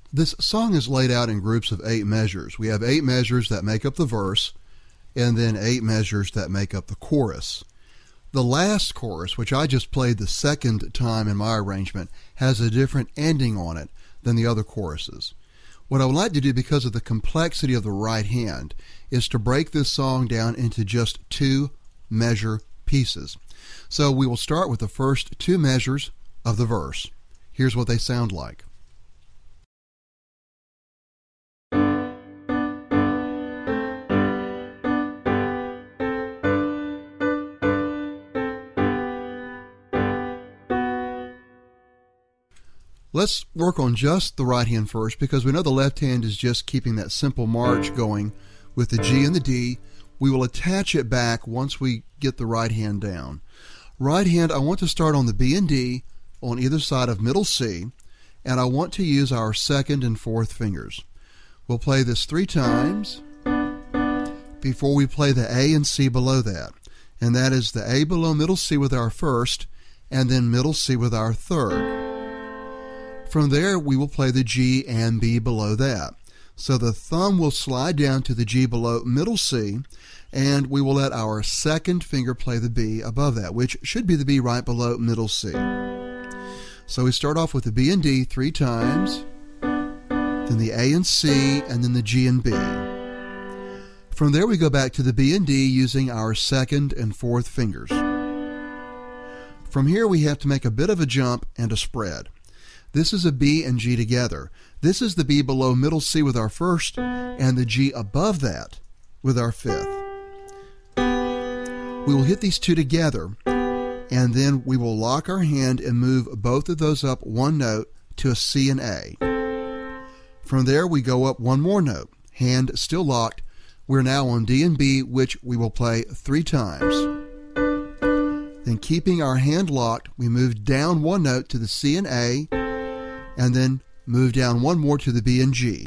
This song is laid out in groups of 8 measures. We have 8 measures that make up the verse, and then 8 measures that make up the chorus. The last chorus, which I just played the second time in my arrangement, has a different ending on it than the other choruses. What I would like to do, because of the complexity of the right hand, is to break this song down into just 2 measure pieces. So we will start with the first 2 measures of the verse. Here's what they sound like. Let's work on just the right hand first, because we know the left hand is just keeping that simple march going with the G and the D. We will attach it back once we get the right hand down. Right hand, I want to start on the B and D on either side of middle C, and I want to use our 2nd and 4th fingers. We'll play this 3 times before we play the A and C below that. And that is the A below middle C with our 1st, and then middle C with our 3rd. From there, we will play the G and B below that. So the thumb will slide down to the G below middle C, and we will let our 2nd finger play the B above that, which should be the B right below middle C. So we start off with the B and D 3 times, then the A and C, and then the G and B. From there, we go back to the B and D using our 2nd and 4th fingers. From here, we have to make a bit of a jump and a spread. This is a B and G together. This is the B below middle C with our 1st, and the G above that with our 5th. We will hit these 2 together, and then we will lock our hand and move both of those up 1 note to a C and A. From there, we go up 1 more note. Hand still locked. We're now on D and B, which we will play 3 times. Then, keeping our hand locked, we move down 1 note to the C and A, and then move down 1 more to the B and G.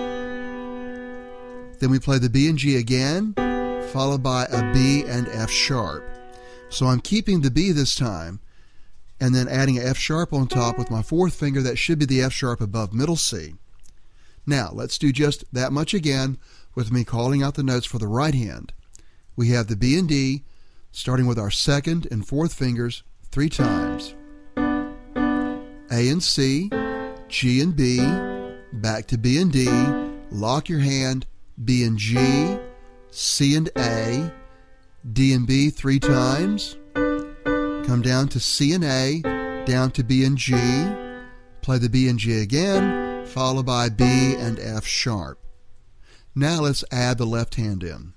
Then we play the B and G again, followed by a B and F sharp. So I'm keeping the B this time, and then adding an F sharp on top with my 4th finger. That should be the F sharp above middle C. Now, let's do just that much again with me calling out the notes for the right hand. We have the B and D, starting with our 2nd and 4th fingers 3 times. A and C, G and B, back to B and D, lock your hand, B and G, C and A, D and B 3 times, come down to C and A, down to B and G, play the B and G again, followed by B and F sharp. Now let's add the left hand in.